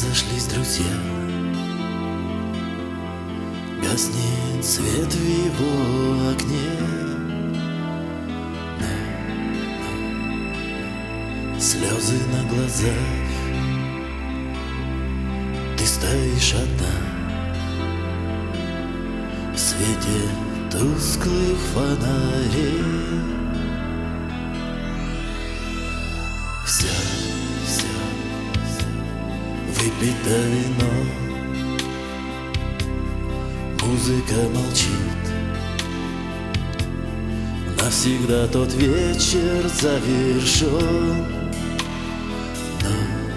Разошлись друзья, гаснет свет в его окне. Слезы на глазах, ты стоишь одна в свете тусклых фонарей. Все выпито вино, музыка молчит. Навсегда тот вечер завершен. Но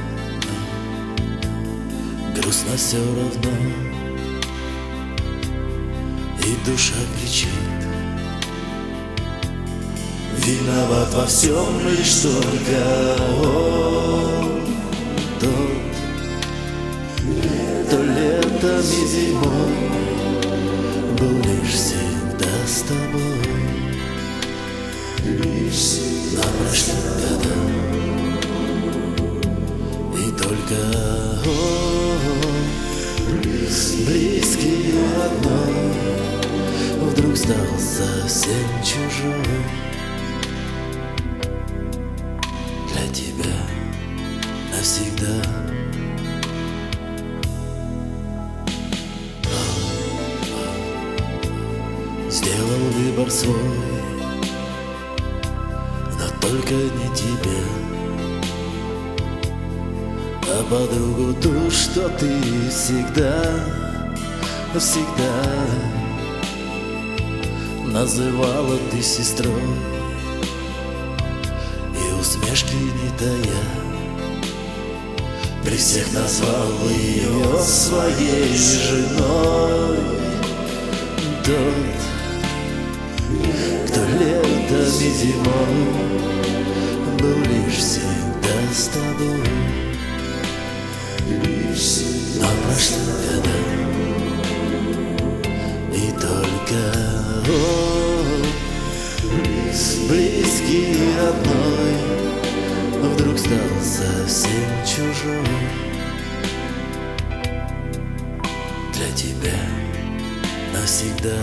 грустно все равно, и душа кричит: виноват во всем лишь только он. Тот, кто летом и зимой был лишь всегда с тобой. На прошлых годах и только он, близкий родной, вдруг стал совсем чужой. Для тебя навсегда. Сделал выбор свой, но только не тебе, а подругу ту, что ты всегда называла ты сестрой, и усмешки не тая при всех назвал ее своей женой. Тот, кто летом и зимой был лишь всегда с тобой. На прошлых годах и только он, близкий родной, вдруг стал совсем чужой. Для тебя навсегда.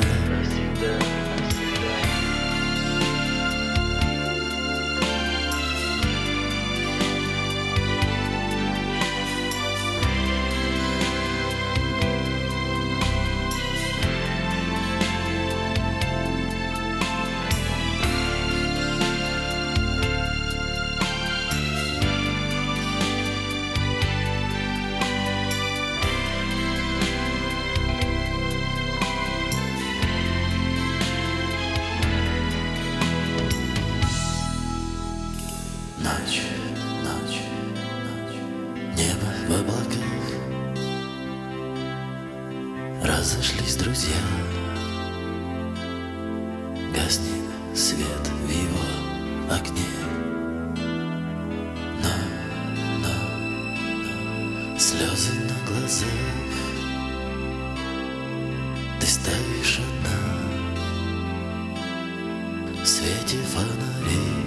Ночь, небо в облаках, разошлись друзья, гаснет свет в его окне. Но слезы на глазах, ты стоишь одна в свете фонарей.